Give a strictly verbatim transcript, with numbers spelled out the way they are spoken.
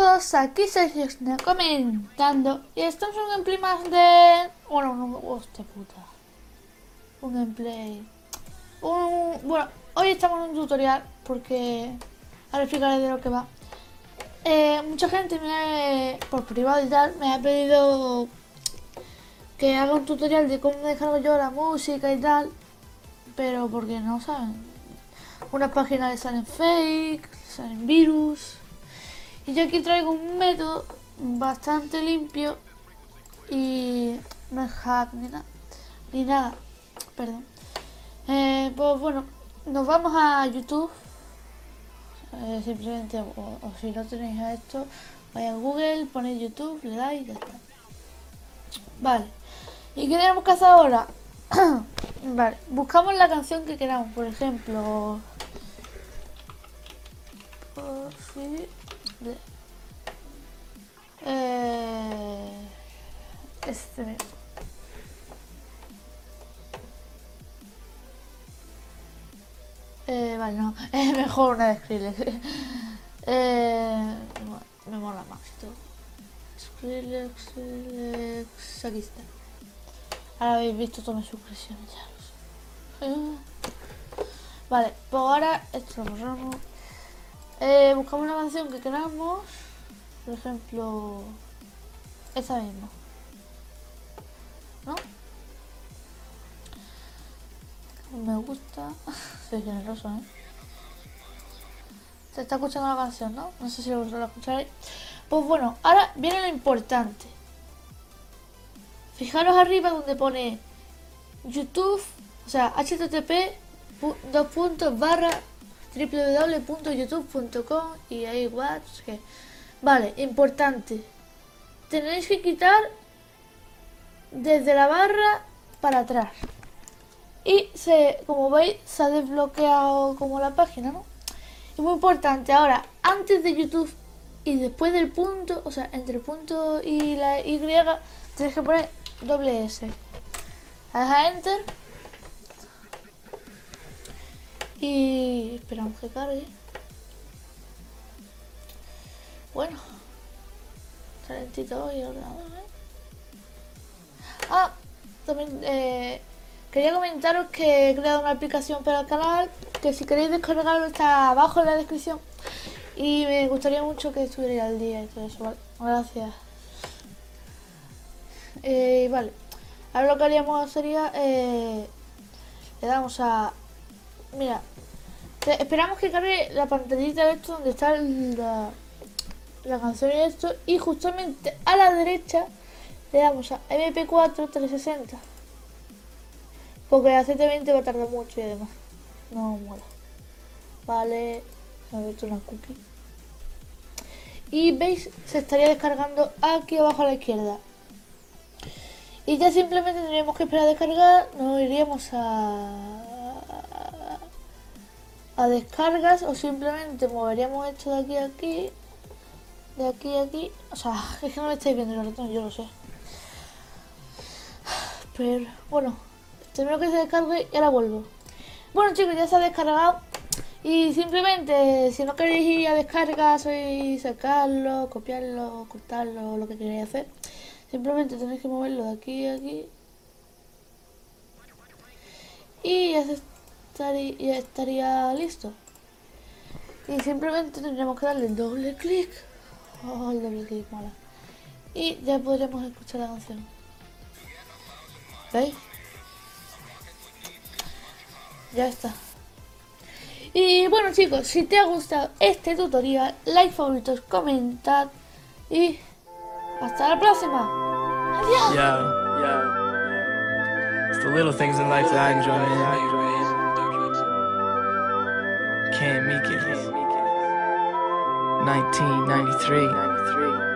chicos, aquí Sergio comentando y estamos en un gameplay más de... Bueno, no, hostia puta. Un gameplay... Un... Bueno, hoy estamos en un tutorial porque... Ahora explicaré de lo que va. Eh, mucha gente me ha, por privado y tal, me ha pedido que haga un tutorial de cómo descargo yo la música y tal, pero porque no saben. Unas páginas les salen fake, les salen virus. Y yo aquí traigo un método bastante limpio y no es hack ni nada, ni nada, perdón. Eh, pues bueno, nos vamos a YouTube. Eh, simplemente, o, o si no tenéis a esto, vais a Google, ponéis YouTube, le dais y ya está. Vale, ¿y qué tenemos que hacer ahora? Vale, buscamos la canción que queramos, por ejemplo, posible, eh, este mismo. Eh, vale, no, es mejor una de Skrillex. eh, bueno, me mola más todo. Skrillex, Skrillex, aquí está. Ahora habéis visto todas mis suscripciones, ya lo sé. Vale, pues ahora esto lo borramos. Eh, buscamos una canción que queramos. Por ejemplo, esa misma, ¿no? Me gusta. Soy generoso, ¿eh? Se está escuchando la canción, ¿no? No sé si vosotros la escucharéis. Pues bueno, ahora viene lo importante. Fijaros arriba donde pone YouTube, o sea, http dos puntos barra www punto youtube punto com y ahí watch que... Vale, importante. Tenéis que quitar desde la barra para atrás. Y se, como veis, se ha desbloqueado como la página, ¿no? Y muy importante, ahora, antes de YouTube y después del punto, o sea, entre el punto y la Y, tenéis que poner doble S. Deja Enter. Y esperamos que cargue. Bueno, está lentito hoy el ordenador, ¿eh? Ah, también eh, quería comentaros que he creado una aplicación para el canal, que si queréis descargarlo está abajo en la descripción. Y me gustaría mucho que estuviera al día y todo eso, ¿vale? Gracias. Eh, vale, ahora lo que haríamos sería, eh, le damos a... Mira, te, esperamos que cargue la pantallita de esto donde está la, la canción y esto. Y justamente a la derecha le damos a eme pe cuatro trescientos sesenta. Porque el aceite veinte va a tardar mucho y además no mola. Vale, me he abierto una cookie. Y veis, se estaría descargando aquí abajo a la izquierda. Y ya simplemente tendríamos que esperar a descargar. Nos iríamos a, a descargas o simplemente moveríamos esto de aquí a aquí. De aquí a aquí. O sea, es que no me estáis viendo el ratón, yo lo sé. Pero bueno, termino que se descargue y ahora vuelvo. Bueno chicos, ya se ha descargado. Y simplemente, si no queréis ir a descargas y sacarlo, copiarlo, cortarlo, lo que queréis hacer, simplemente tenéis que moverlo de aquí a aquí. Y ya, estaría, ya estaría listo. Y simplemente tendríamos que darle el doble clic. Oh, el doble clic mola. Y ya podremos escuchar la canción. ¿Veis? Ya está. Y bueno chicos, si te ha gustado este tutorial, like, favoritos, comentad y hasta la próxima. Adiós. Yeah, yeah. It's the little things in life that I enjoy, man. Can't make it. nineteen ninety-three.